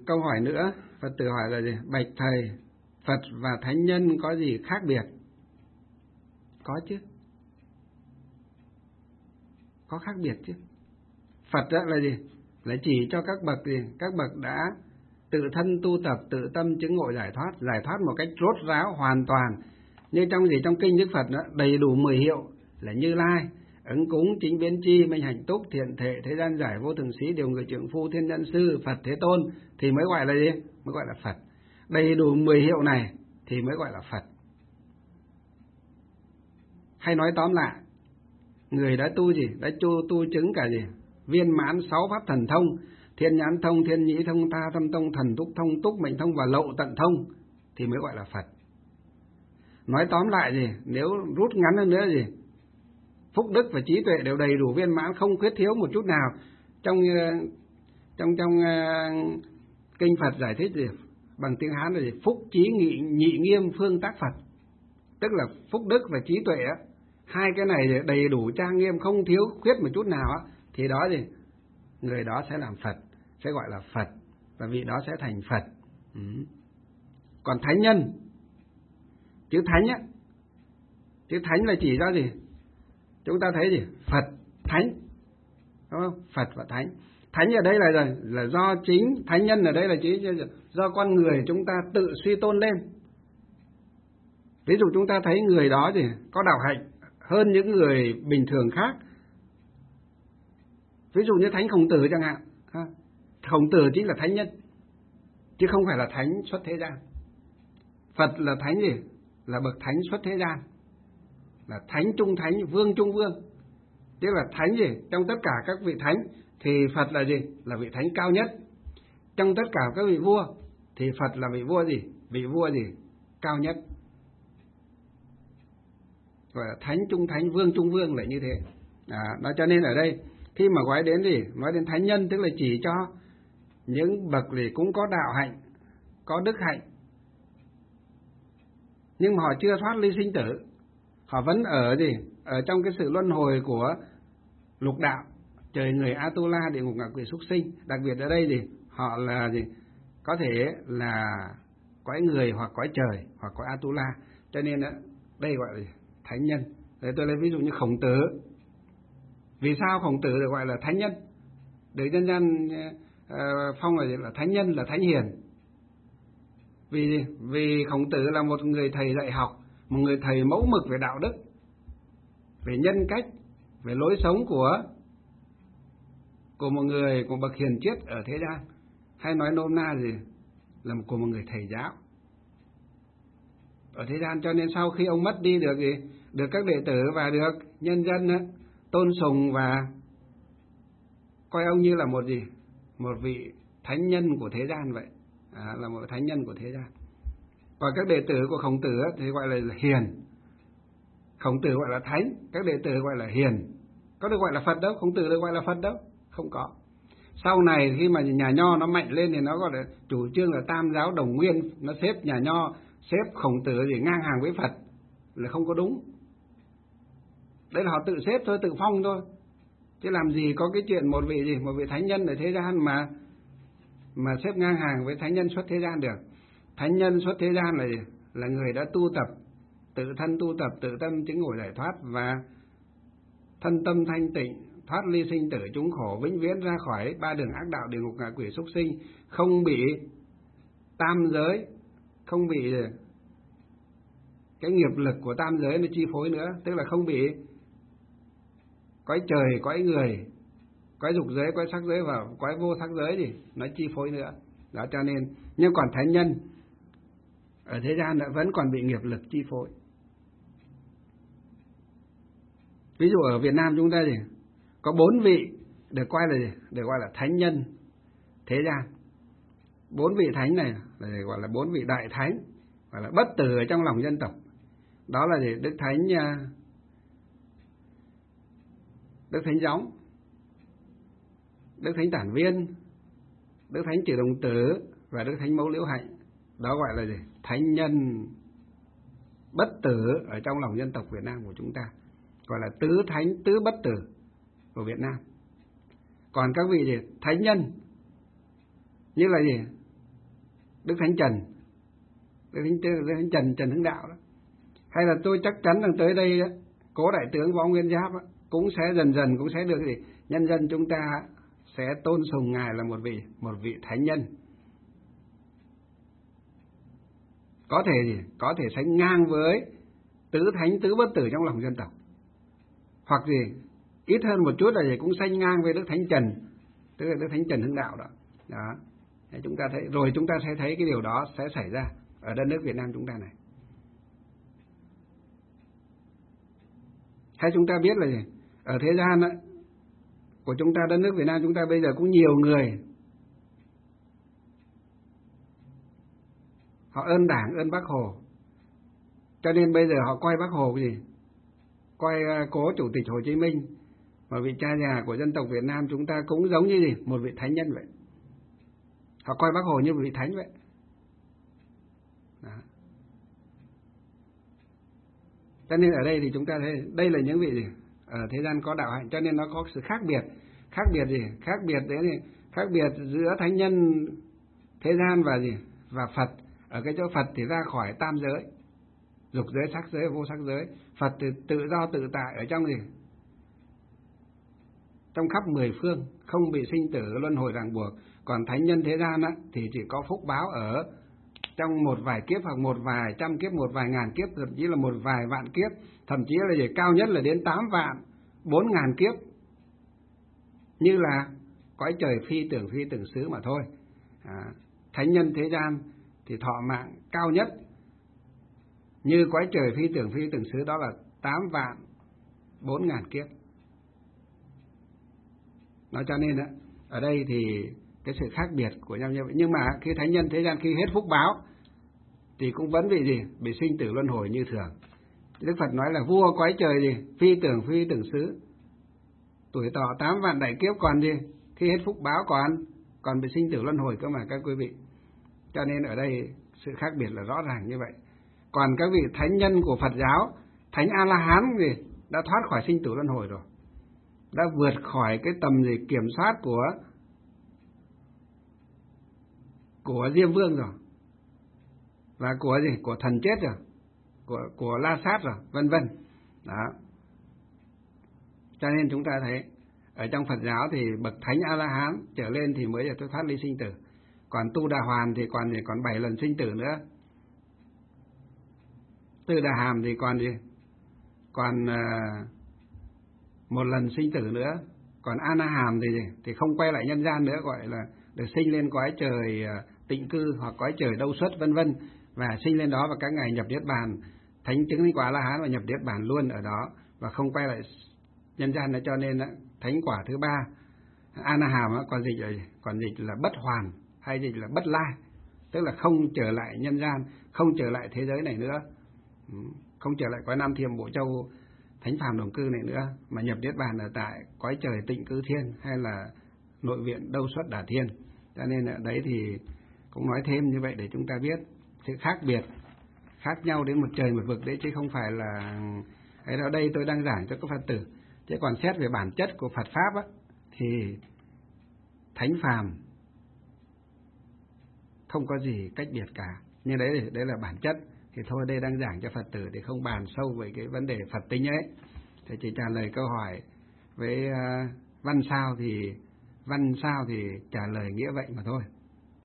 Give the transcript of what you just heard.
câu hỏi nữa, Phật tử hỏi là gì? Bạch thầy, Phật và thánh nhân có gì khác biệt? Có chứ, có khác biệt chứ. Phật đó là gì? Là chỉ cho các bậc gì? Các bậc đã tự thân tu tập, tự tâm chứng ngộ giải thoát một cách rốt ráo hoàn toàn. Như trong kinh Đức Phật đó, đầy đủ 10 hiệu là Như Lai, ứng cúng, chính biến chi, minh hạnh túc, thiện thệ, thế gian giải, vô thường sĩ, điều người trượng phu, thiên nhân sư, Phật Thế Tôn thì mới gọi là gì? Mới gọi là Phật. Đầy đủ 10 hiệu này thì mới gọi là Phật. Hay nói tóm lại, người đã tu gì? Đã tu chứng cả gì? Viên mãn 6 pháp thần thông, thiên nhãn thông, thiên nhĩ thông, tha tâm thông, thần túc thông, túc mệnh thông và lậu tận thông thì mới gọi là Phật. Nói tóm lại gì? Nếu rút ngắn hơn nữa gì? Phúc đức và trí tuệ đều đầy đủ viên mãn, không khuyết thiếu một chút nào. Trong kinh Phật giải thích gì? Bằng tiếng Hán là gì? Phúc trí nhị nghiêm phương tác Phật. Tức là phúc đức và trí tuệ á, hai cái này đầy đủ trang nghiêm, không thiếu khuyết một chút nào á, thì đó gì? Người đó sẽ làm Phật, sẽ gọi là Phật, và vị đó sẽ thành Phật. Còn thánh nhân, chữ thánh á, chữ thánh là chỉ ra gì? Chúng ta thấy gì? Phật, thánh, đúng không? Phật và thánh. Thánh ở đây là do chính, thánh nhân ở đây là chỉ do con người chúng ta tự suy tôn lên. Ví dụ chúng ta thấy người đó thì có đạo hạnh hơn những người bình thường khác. Ví dụ như Thánh Khổng Tử chẳng hạn. Khổng Tử chính là thánh nhân, chứ không phải là thánh xuất thế gian. Phật là thánh gì? Là bậc thánh xuất thế gian, là thánh trung thánh, vương trung vương. Tức là thánh gì? Trong tất cả các vị thánh thì Phật là gì? Là vị thánh cao nhất. Trong tất cả các vị vua thì Phật là vị vua gì? Vị vua gì? Cao nhất. Gọi là thánh trung thánh, vương trung vương lại như thế. Đó cho nên ở đây khi mà nói đến gì? Nói đến thánh nhân tức là chỉ cho những bậc gì cũng có đạo hạnh, có đức hạnh, nhưng mà họ chưa thoát ly sinh tử. Họ vẫn ở gì? Ở trong cái sự luân hồi của lục đạo, trời người, Atula, địa ngục, ngạ quỷ, súc sinh. Đặc biệt ở đây gì? Họ là gì? Có thể là cõi người hoặc cõi trời hoặc cõi Atula. Cho nên đây gọi là thánh nhân. Để tôi lấy ví dụ như Khổng Tử. Vì sao Khổng Tử được gọi là thánh nhân? Được dân gian phong là thánh nhân, là thánh hiền. Vì gì? Vì Khổng Tử là một người thầy dạy học, một người thầy mẫu mực về đạo đức, về nhân cách, về lối sống của một người, của bậc hiền triết ở thế gian. Hay nói nôm na gì? Là của một người thầy giáo ở thế gian. Cho nên sau khi ông mất đi được gì? Được các đệ tử và được nhân dân tôn sùng và coi ông như là một gì? Một vị thánh nhân của thế gian vậy. Là một thánh nhân của thế gian. Còn các đệ tử của Khổng Tử thì gọi là hiền. Khổng Tử gọi là thánh, các đệ tử gọi là hiền. Có được gọi là Phật đâu? Khổng Tử được gọi là Phật đâu? Không có. Sau này khi mà nhà Nho nó mạnh lên thì nó gọi là chủ trương là tam giáo đồng nguyên, nó xếp nhà Nho, xếp Khổng Tử để ngang hàng với Phật là không có đúng. Đấy là họ tự xếp thôi, tự phong thôi. Chứ làm gì có cái chuyện một vị thánh nhân ở thế gian mà xếp ngang hàng với thánh nhân xuất thế gian được. Thánh nhân xuất thế gian là người đã tu tập, tự thân tu tập, tự tâm chứng ngộ giải thoát và thân tâm thanh tịnh, thoát ly sinh tử chúng khổ, vĩnh viễn ra khỏi ba đường ác đạo, địa ngục, ngạ quỷ, súc sinh, không bị tam giới, không bị cái nghiệp lực của tam giới nó chi phối nữa. Tức là không bị cõi trời, cõi người, cõi dục giới, cõi sắc giới và cõi vô sắc giới gì nó chi phối nữa. Đó cho nên, nhưng còn thánh nhân ở thế gian vẫn còn bị nghiệp lực chi phối. Ví dụ ở Việt Nam chúng ta gì? Có 4 vị được coi là gì? Được gọi là thánh nhân thế gian. 4 vị thánh này là gọi là 4 vị đại thánh, gọi là bất tử ở trong lòng dân tộc. Đó là gì? Đức Thánh Gióng, Đức Thánh Tản Viên, Đức Thánh Chỉ Đồng Tử và Đức Thánh Mẫu Liễu Hạnh. Đó gọi là gì? Thánh nhân bất tử ở trong lòng dân tộc Việt Nam của chúng ta, gọi là tứ thánh tứ bất tử của Việt Nam. Còn các vị gì? Thánh nhân như là gì? Đức Thánh Trần, Đức Thánh Trần Hưng Đạo đó. Hay là tôi chắc chắn rằng tới đây đó, Cố Đại tướng Võ Nguyên Giáp đó, cũng sẽ dần dần cũng sẽ được gì nhân dân chúng ta sẽ tôn sùng ngài là một vị thánh nhân, có thể sánh ngang với tứ thánh tứ bất tử trong lòng dân tộc, hoặc ít hơn một chút là cũng sánh ngang với Đức Thánh Trần, tức là Đức Thánh Trần Hưng Đạo đó. Đó. Chúng ta thấy rồi, chúng ta sẽ thấy cái điều đó sẽ xảy ra ở đất nước Việt Nam chúng ta này. Hay chúng ta biết là ở thế gian đó, của chúng ta, đất nước Việt Nam chúng ta bây giờ cũng nhiều người họ ơn Đảng, ơn Bác Hồ, cho nên bây giờ họ coi Bác Hồ coi cố Chủ tịch Hồ Chí Minh, một vị cha già của dân tộc Việt Nam chúng ta cũng giống như một vị thánh nhân vậy. Họ coi Bác Hồ như một vị thánh vậy. Đó. Cho nên ở đây thì chúng ta thấy đây là những vị ở thế gian có đạo hạnh, cho nên nó có sự khác biệt. Khác biệt giữa thánh nhân thế gian và Phật. Ở cái chỗ Phật thì ra khỏi tam giới, dục giới, sắc giới, vô sắc giới. Phật thì tự do tự tại ở trong trong khắp mười phương, không bị sinh tử luân hồi ràng buộc. Còn thánh nhân thế gian á, thì chỉ có phúc báo ở trong một vài kiếp, hoặc một vài trăm kiếp, một vài ngàn kiếp, thậm chí là một vài vạn kiếp, thậm chí là cao nhất là đến 8 vạn 4 ngàn kiếp, như là cõi trời phi tưởng xứ mà thôi. Thánh nhân thế gian thì thọ mạng cao nhất như cõi trời phi tưởng xứ, đó là 8 vạn 4 ngàn kiếp. Nói cho nên ở đây thì cái sự khác biệt của nhau như vậy. Nhưng mà khi thánh nhân thế gian khi hết phúc báo thì cũng vẫn bị sinh tử luân hồi như thường. Đức Phật nói là vua cõi trời phi tưởng xứ, tuổi thọ 8 vạn đại kiếp, còn khi hết phúc báo còn bị sinh tử luân hồi cơ mà các quý vị. Cho nên ở đây sự khác biệt là rõ ràng như vậy. Còn các vị thánh nhân của Phật giáo, thánh A-la-hán đã thoát khỏi sinh tử luân hồi rồi, đã vượt khỏi cái tầm kiểm soát của Diêm Vương rồi, và của thần chết rồi, của La Sát rồi, vân vân. Đó. Cho nên chúng ta thấy ở trong Phật giáo thì bậc thánh A-la-hán trở lên thì mới được thoát ly sinh tử. Còn Tu Đà Hoàn thì còn 7 lần sinh tử nữa. Tư Đà Hàm thì còn 1 lần sinh tử nữa. Còn A Na Hàm thì không quay lại nhân gian nữa, gọi là được sinh lên cõi trời tịnh cư hoặc cõi trời đâu xuất, vân vân, và sinh lên đó vào các ngày nhập niết bàn, thánh chứng linh quả A-la-hán và nhập niết bàn luôn ở đó và không quay lại nhân gian nữa. Cho nên thánh quả thứ 3 A Na Hàm còn dịch là bất hoàn, hay dịch là bất lai, tức là không trở lại nhân gian, không trở lại thế giới này nữa, không trở lại cõi Nam Thiểm Bộ Châu thánh phàm đồng cư này nữa, mà nhập niết bàn ở tại cõi trời tịnh cư thiên hay là nội viện đâu xuất đà thiên. Cho nên ở đấy thì cũng nói thêm như vậy để chúng ta biết sự khác biệt, khác nhau đến một trời một vực đấy, chứ không phải là ở đây tôi đang giảng cho các Phật tử. Chứ còn xét về bản chất của Phật pháp thì thánh phàm không có gì cách biệt cả. Nhưng đấy là bản chất. Thì thôi đây đang giảng cho Phật tử thì không bàn sâu về cái vấn đề Phật tính ấy. Thì chỉ trả lời câu hỏi với văn sao thì trả lời nghĩa vậy mà thôi.